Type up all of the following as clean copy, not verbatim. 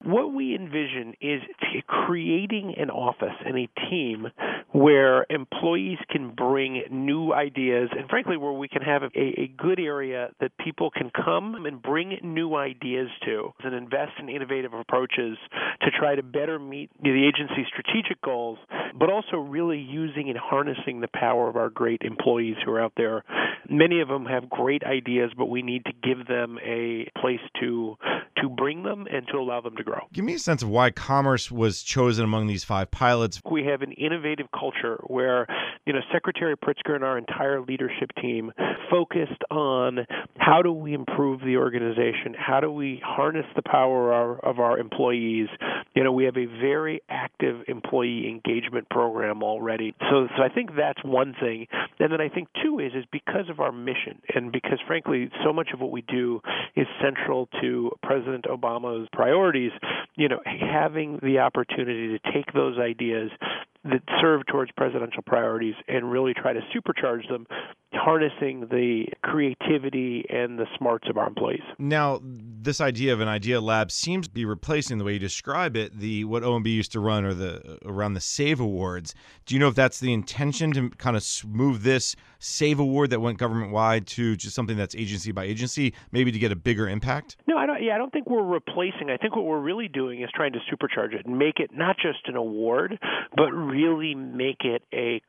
what we envision is creating an office and a team where employees can bring new ideas and, frankly, where we can have a good area that people can come and bring new ideas to and invest in innovative approaches to try to better meet the agency's strategic goals, but also really using and harnessing the power of our great employees who are out there. Many of them have great ideas, but we need to give them a place to bring them and to allow them to grow. Give me a sense of why commerce was chosen among these 5 pilots. We have an innovative culture where, Secretary Pritzker and our entire leadership team focused on how do we improve the organization, how do we harness the power of our employees. We have a very active employee engagement program already. So I think that's one thing. And then I think two is because of our mission and because, frankly, so much of what we do is central to President Obama's priorities, having the opportunity to take those ideas that serve towards presidential priorities and really try to supercharge them, harnessing the creativity and the smarts of our employees. Now, this idea of an idea lab seems to be replacing, the way you describe it, what OMB used to run around the SAVE Awards. Do you know if that's the intention, to kind of move this SAVE Award that went government-wide to just something that's agency by agency, maybe to get a bigger impact? No, I don't think we're replacing. I think what we're really doing is trying to supercharge it and make it not just an award, but really make it a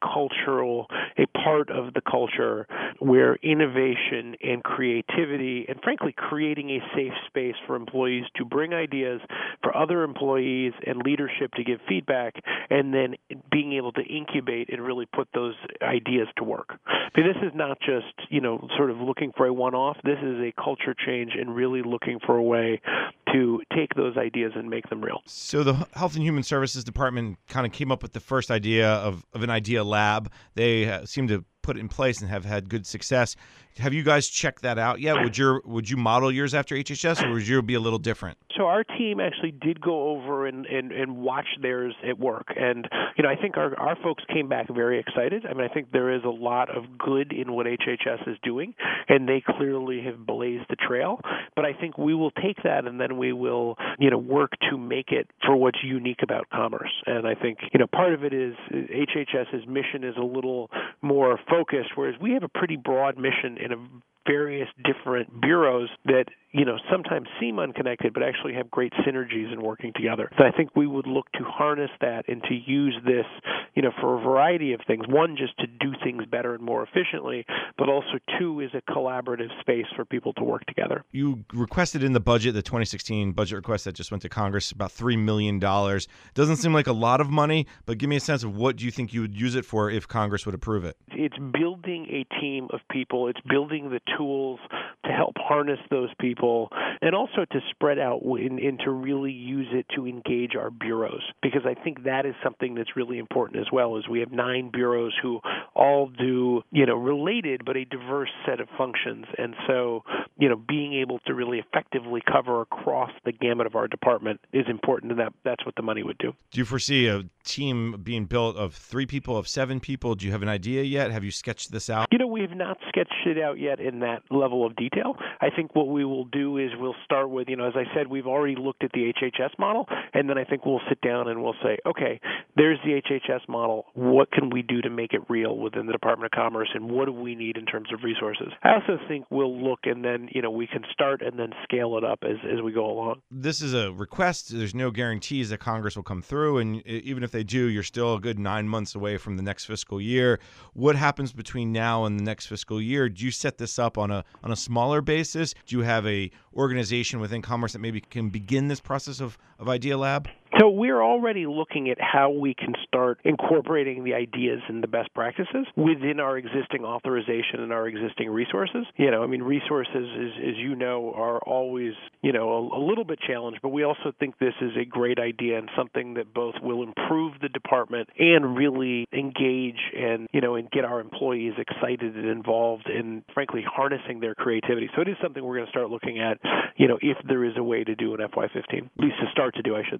part of the culture where innovation and creativity and, frankly, creating a safe space for employees to bring ideas, for other employees and leadership to give feedback, and then being able to incubate and really put those ideas to work. But this is not just, sort of looking for a one-off. This is a culture change and really looking for a way to take those ideas and make them real. So the Health and Human Services Department kind of came up with the first idea of an idea lab. They seem to put it in place and have had good success. Have you guys checked that out yet? Would you model yours after HHS, or would yours be a little different? So our team actually did go over and watch theirs at work. And, I think our folks came back very excited. I mean, I think there is a lot of good in what HHS is doing, and they clearly have blazed the trail. But I think we will take that and then we will, work to make it for what's unique about commerce. And I think, part of it is HHS's mission is a little more focused, whereas we have a pretty broad mission in various different bureaus that, sometimes seem unconnected, but actually have great synergies in working together. So I think we would look to harness that and to use this, for a variety of things. One, just to do things better and more efficiently, but also two, is a collaborative space for people to work together. You requested in the budget, the 2016 budget request that just went to Congress, about $3 million. Doesn't seem like a lot of money, but give me a sense of what do you think you would use it for if Congress would approve it? It's building a team of people. It's building the tools to help harness those people and also to spread out and to really use it to engage our bureaus, because I think that is something that's really important as well. Is we have 9 bureaus who all do, related but a diverse set of functions. And so, being able to really effectively cover across the gamut of our department is important, and that's what the money would do. Do you foresee a team being built of 3 people, of 7 people? Do you have an idea yet? Have you sketched this out? We have not sketched it out yet in that level of detail. I think what we will do is we'll start with, as I said, we've already looked at the HHS model, and then I think we'll sit down and we'll say, okay, there's the HHS model. What can we do to make it real within the Department of Commerce, and what do we need in terms of resources? I also think we'll look and then, we can start and then scale it up as we go along. This is a request. There's no guarantees that Congress will come through, and even if they do, you're still a good 9 months away from the next fiscal year. What happens between now and the next fiscal year? Do you set this up on a smaller basis? Do you have a organization within Commerce that maybe can begin this process of Idea Lab? So we're already looking at how we can start incorporating the ideas and the best practices within our existing authorization and our existing resources. Resources, as you know, are always, a little bit challenged, but we also think this is a great idea and something that both will improve the department and really engage and get our employees excited and involved in, frankly, harnessing their creativity. So it is something we're going to start looking at, if there is a way to do an FY15, at least to start to do, I should say. When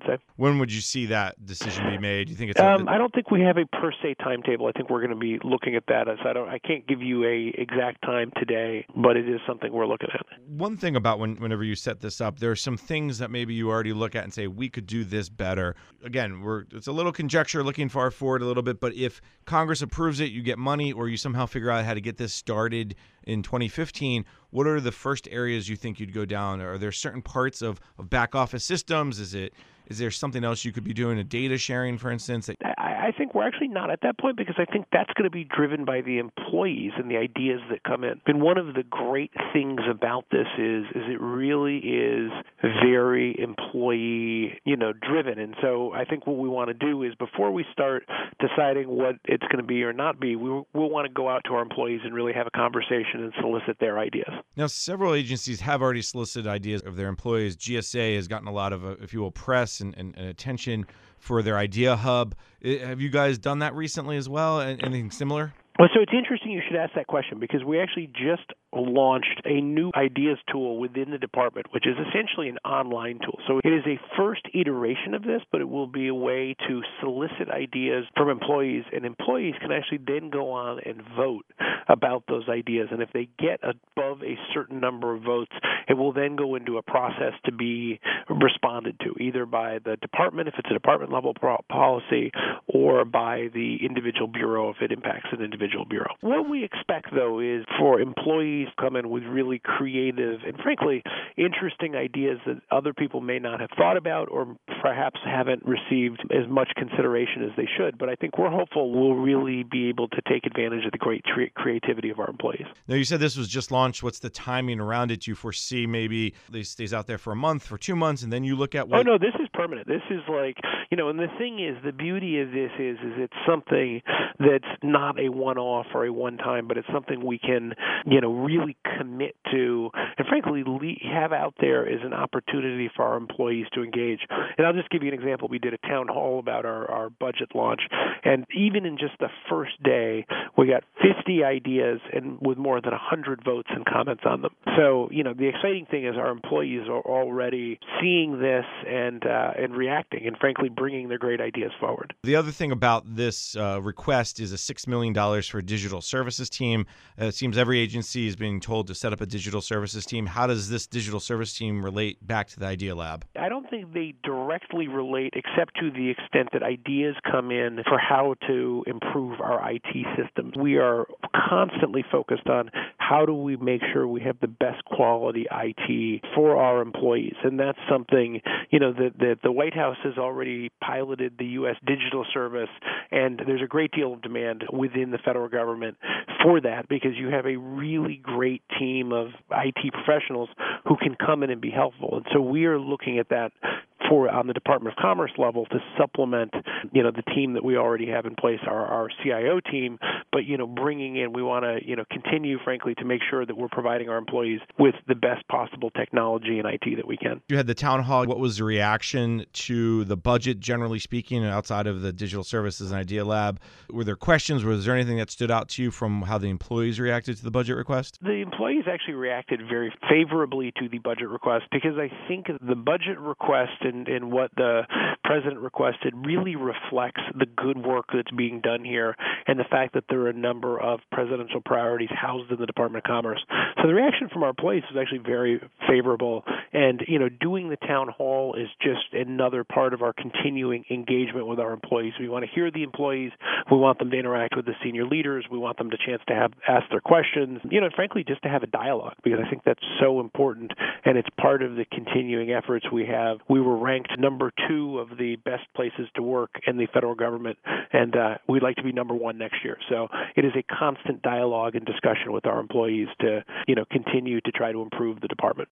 When would you see that decision be made? Do you think it's I don't think we have a per se timetable. I think we're going to be looking at that. I can't give you a exact time today, but it is something we're looking at. One thing about whenever you set this up, there are some things that maybe you already look at and say, we could do this better. Again, it's a little conjecture, looking far forward a little bit, but if Congress approves it, you get money, or you somehow figure out how to get this started in 2015, what are the first areas you think you'd go down? Are there certain parts of back office systems? Is there something else you could be doing, a data sharing, for instance? I think we're actually not at that point, because I think that's going to be driven by the employees and the ideas that come in. And one of the great things about this is it really is very employee, driven. And so I think what we want to do is, before we start deciding what it's going to be or not be, we'll want to go out to our employees and really have a conversation and solicit their ideas. Now, several agencies have already solicited ideas of their employees. GSA has gotten a lot of, if you will, press and attention for their Idea Hub. Have you guys done that recently as well? Anything similar? Well, so it's interesting you should ask that question, because we actually just launched a new ideas tool within the department, which is essentially an online tool. So it is a first iteration of this, but it will be a way to solicit ideas from employees, and employees can actually then go on and vote about those ideas. And if they get above a certain number of votes, it will then go into a process to be responded to, either by the department, if it's a department-level policy, or by the individual bureau if it impacts an individual bureau. What we expect, though, is for employees to come in with really creative and, frankly, interesting ideas that other people may not have thought about, or perhaps haven't received as much consideration as they should. But I think we're hopeful we'll really be able to take advantage of the great creativity of our employees. Now, you said this was just launched. What's the timing around it? Do you foresee maybe it stays out there for a month, for 2 months, and then you look at what? Oh, no, this is permanent. This is like, and the thing is, the beauty of this is it's something that's not a one-off or a one-time, but it's something we can, really commit to, and frankly have out there as an opportunity for our employees to engage. And I'll just give you an example. We did a town hall about our budget launch, and even in just the first day, we got 50 ideas and with more than 100 votes and comments on them. So, the exciting thing is our employees are already seeing this and reacting, and frankly bringing their great ideas forward. The other thing about this request is a $6 million for a digital services team. It seems every agency is being told to set up a digital services team. How does this digital service team relate back to the Idea Lab? I don't think they directly relate, except to the extent that ideas come in for how to improve our IT systems. We are constantly focused on how do we make sure we have the best quality IT for our employees. And that's something, that the White House has already piloted the U.S. Digital Service, and there's a great deal of demand within the federal government for that, because you have a really great team of IT professionals who can come in and be helpful. And so we are looking at that on the Department of Commerce level to supplement, the team that we already have in place, our CIO team. But, bringing in, we want to, continue, frankly, to make sure that we're providing our employees with the best possible technology and IT that we can. You had the town hall. What was the reaction to the budget, generally speaking, outside of the digital services and Idea Lab? Were there questions? Was there anything that stood out to you from how the employees reacted to the budget request? The employees actually reacted very favorably to the budget request, because I think the budget request and what the president requested really reflects the good work that's being done here, and the fact that there are a number of presidential priorities housed in the Department of Commerce. So the reaction from our employees was actually very favorable. And, doing the town hall is just another part of our continuing engagement with our employees. We want to hear the employees. We want them to interact with the senior leaders. We want them to chance to ask their questions, frankly, just to have a dialogue, because I think that's so important, and it's part of the continuing efforts we have. We were ranked number 2 of the best places to work in the federal government, and we'd like to be number 1 next year. So it is a constant dialogue and discussion with our employees to, continue to try to improve the department.